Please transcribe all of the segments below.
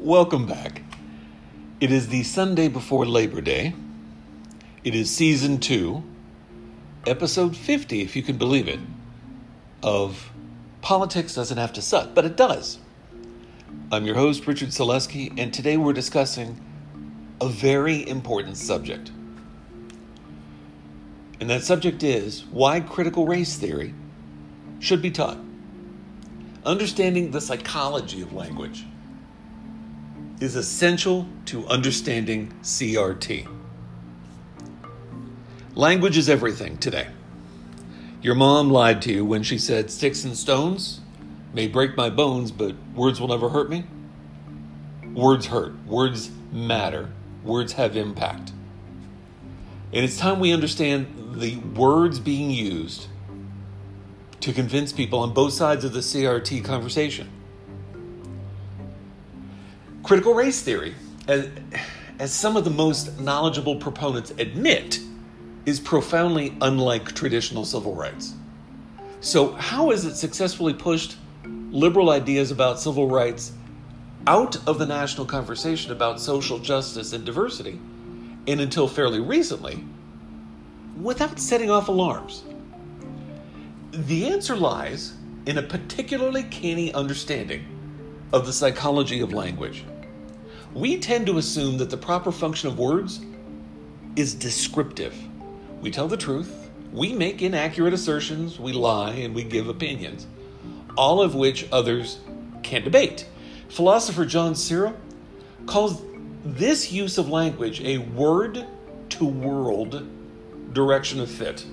Welcome back. It is the Sunday before Labor Day. It is season 2, episode 50, if you can believe it, of Politics Doesn't Have to Suck, but it does. I'm your host, Richard Selesky, and today we're discussing a very important subject. And that subject is why critical race theory should be taught. Understanding the psychology of language is essential to understanding CRT. Language is everything today. Your mom lied to you when she said, "Sticks and stones may break my bones, but words will never hurt me." Words hurt. Words matter. Words have impact. And it's time we understand the words being used to convince people on both sides of the CRT conversation. Critical race theory, as some of the most knowledgeable proponents admit, is profoundly unlike traditional civil rights. So how has it successfully pushed liberal ideas about civil rights out of the national conversation about social justice and diversity, and until fairly recently, without setting off alarms? The answer lies in a particularly canny understanding of the psychology of language. We tend to assume that the proper function of words is descriptive. We tell the truth, we make inaccurate assertions, we lie, and we give opinions, all of which others can't debate. Philosopher John Searle calls this use of language a word-to-world direction of fit.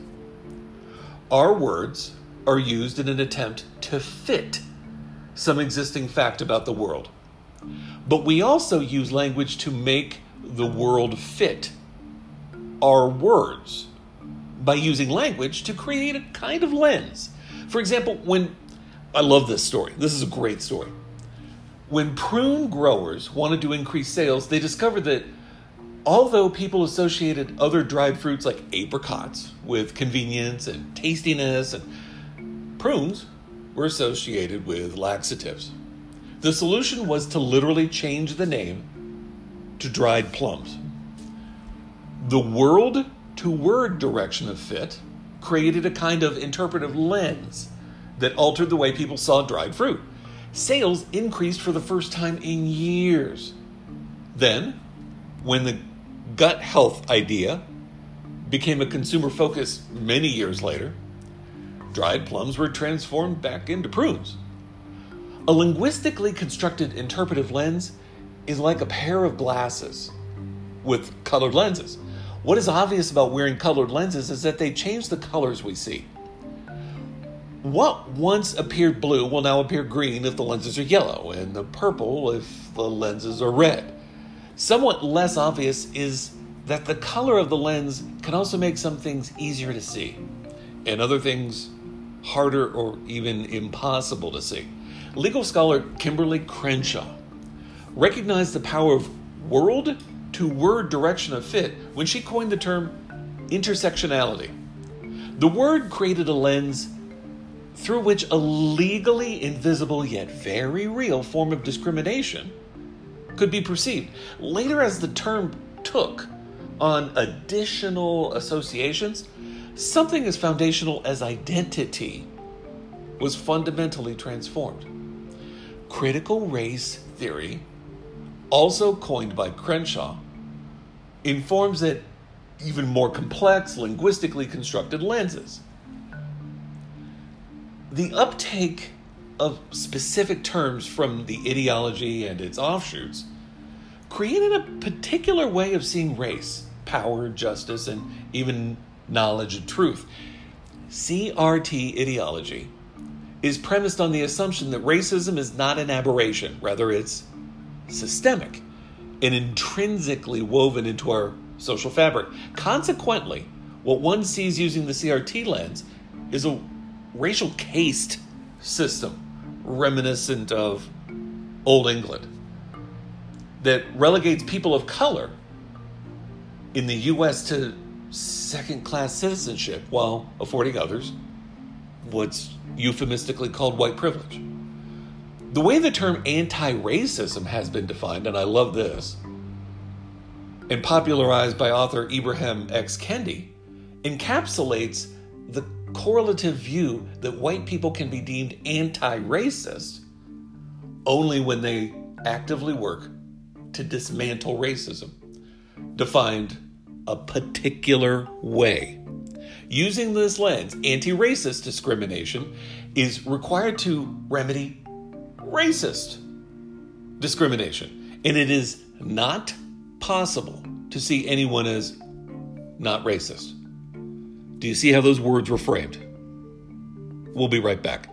Our words are used in an attempt to fit some existing fact about the world. But we also use language to make the world fit our words by using language to create a kind of lens. For example, I love this story. This is a great story. When prune growers wanted to increase sales, they discovered that although people associated other dried fruits like apricots with convenience and tastiness, and prunes were associated with laxatives. The solution was to literally change the name to dried plums. The word-to-word direction of fit created a kind of interpretive lens that altered the way people saw dried fruit. Sales increased for the first time in years. Then, when the gut health idea became a consumer focus many years later, dried plums were transformed back into prunes. A linguistically constructed interpretive lens is like a pair of glasses with colored lenses. What is obvious about wearing colored lenses is that they change the colors we see. What once appeared blue will now appear green if the lenses are yellow, and the purple if the lenses are red. Somewhat less obvious is that the color of the lens can also make some things easier to see, and other things harder or even impossible to see. Legal scholar Kimberly Crenshaw recognized the power of word-to-word direction of fit when she coined the term intersectionality. The word created a lens through which a legally invisible yet very real form of discrimination could be perceived. Later, as the term took on additional associations, something as foundational as identity was fundamentally transformed. Critical race theory, also coined by Crenshaw, informs that even more complex, linguistically constructed lenses. The uptake of specific terms from the ideology and its offshoots created a particular way of seeing race, power, justice, and even knowledge and truth. CRT ideology is premised on the assumption that racism is not an aberration, rather it's systemic and intrinsically woven into our social fabric. Consequently, what one sees using the CRT lens is a racial caste system reminiscent of Old England that relegates people of color in the U.S. to second-class citizenship while affording others what's euphemistically called white privilege. The way the term anti-racism has been defined, and I love this, and popularized by author Ibram X. Kendi, encapsulates the correlative view that white people can be deemed anti-racist only when they actively work to dismantle racism, defined a particular way. Using this lens, anti-racist discrimination is required to remedy racist discrimination, and it is not possible to see anyone as not racist. Do you see how those words were framed? We'll be right back.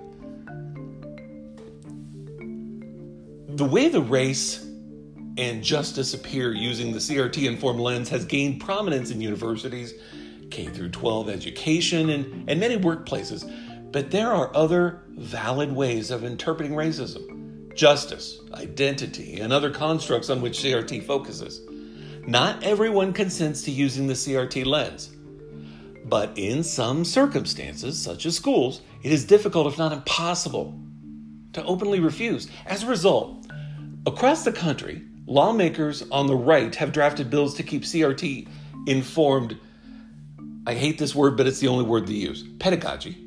The way the race and justice appear using the CRT-informed lens has gained prominence in universities, K-12 education, and many workplaces. But there are other valid ways of interpreting racism, justice, identity, and other constructs on which CRT focuses. Not everyone consents to using the CRT lens, but in some circumstances, such as schools, it is difficult, if not impossible, to openly refuse. As a result, across the country, lawmakers on the right have drafted bills to keep CRT informed. I hate this word, but it's the only word they use. Pedagogy.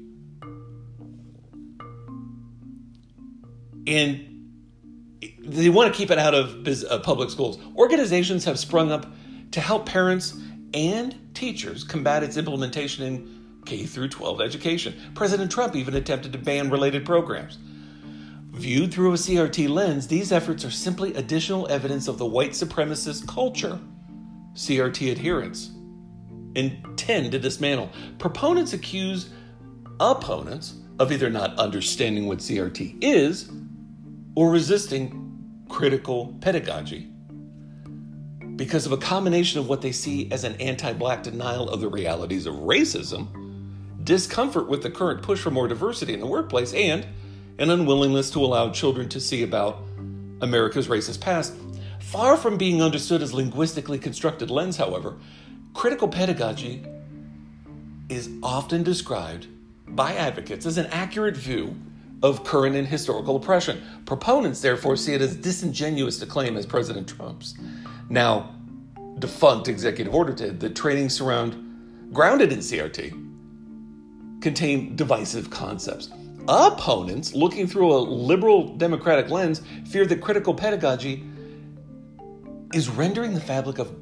And they want to keep it out of public schools. Organizations have sprung up to help parents and teachers combat its implementation in K-12 education. President Trump even attempted to ban related programs. Viewed through a CRT lens, these efforts are simply additional evidence of the white supremacist culture CRT adherents intend to dismantle. Proponents accuse opponents of either not understanding what CRT is or resisting critical pedagogy because of a combination of what they see as an anti-Black denial of the realities of racism, discomfort with the current push for more diversity in the workplace, and an unwillingness to allow children to see about America's racist past. Far from being understood as linguistically constructed lens, however, critical pedagogy is often described by advocates as an accurate view of current and historical oppression. Proponents, therefore, see it as disingenuous to claim, as President Trump's now defunct executive order did, that trainings grounded in CRT contain divisive concepts. Opponents, looking through a liberal democratic lens, fear that critical pedagogy is rending the fabric of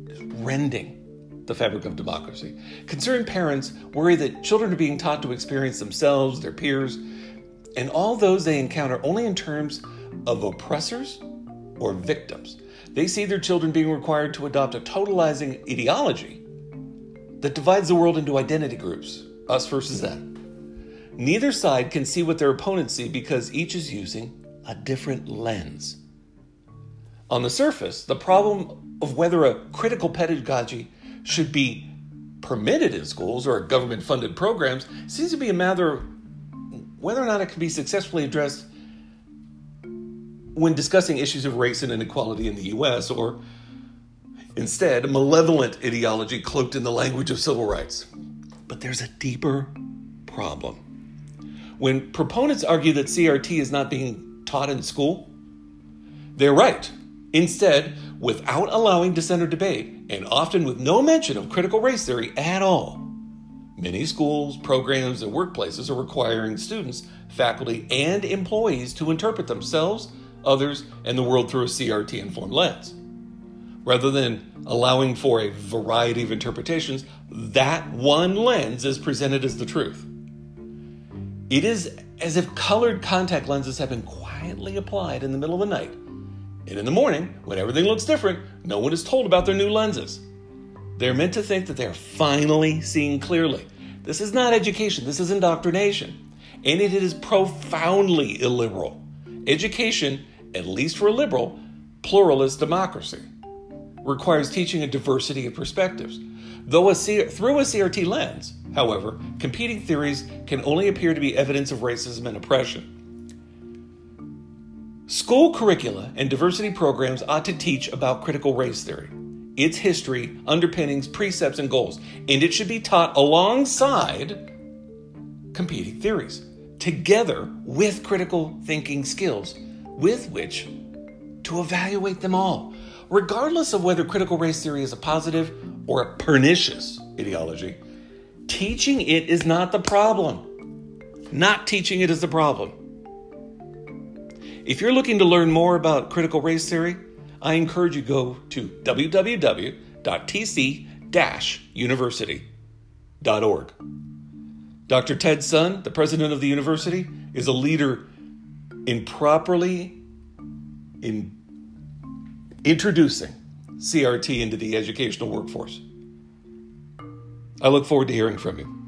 democracy. Concerned parents worry that children are being taught to experience themselves, their peers, and all those they encounter only in terms of oppressors or victims. They see their children being required to adopt a totalizing ideology that divides the world into identity groups, us versus them. Neither side can see what their opponents see because each is using a different lens. On the surface, the problem of whether a critical pedagogy should be permitted in schools or government-funded programs seems to be a matter of whether or not it can be successfully addressed when discussing issues of race and inequality in the U.S., or instead, a malevolent ideology cloaked in the language of civil rights. But there's a deeper problem. When proponents argue that CRT is not being taught in school, they're right. Instead, without allowing dissent or debate, and often with no mention of critical race theory at all, many schools, programs, and workplaces are requiring students, faculty, and employees to interpret themselves, others, and the world through a CRT-informed lens. Rather than allowing for a variety of interpretations, that one lens is presented as the truth. It is as if colored contact lenses have been quietly applied in the middle of the night. And in the morning, when everything looks different, no one is told about their new lenses. They're meant to think that they're finally seeing clearly. This is not education. This is indoctrination. And it is profoundly illiberal. Education, at least for a liberal, pluralist democracy, requires teaching a diversity of perspectives. Through a CRT lens, however, competing theories can only appear to be evidence of racism and oppression. School curricula and diversity programs ought to teach about critical race theory, its history, underpinnings, precepts, and goals, and it should be taught alongside competing theories. together with critical thinking skills with which to evaluate them all, regardless of whether critical race theory is a positive or a pernicious ideology. Teaching it is not the problem. Not teaching it is the problem. If you're looking to learn more about critical race theory, I encourage you to go to www.tc-university.org. Dr. Ted Sun, the president of the university, is a leader in properly introducing CRT into the educational workforce. I look forward to hearing from you.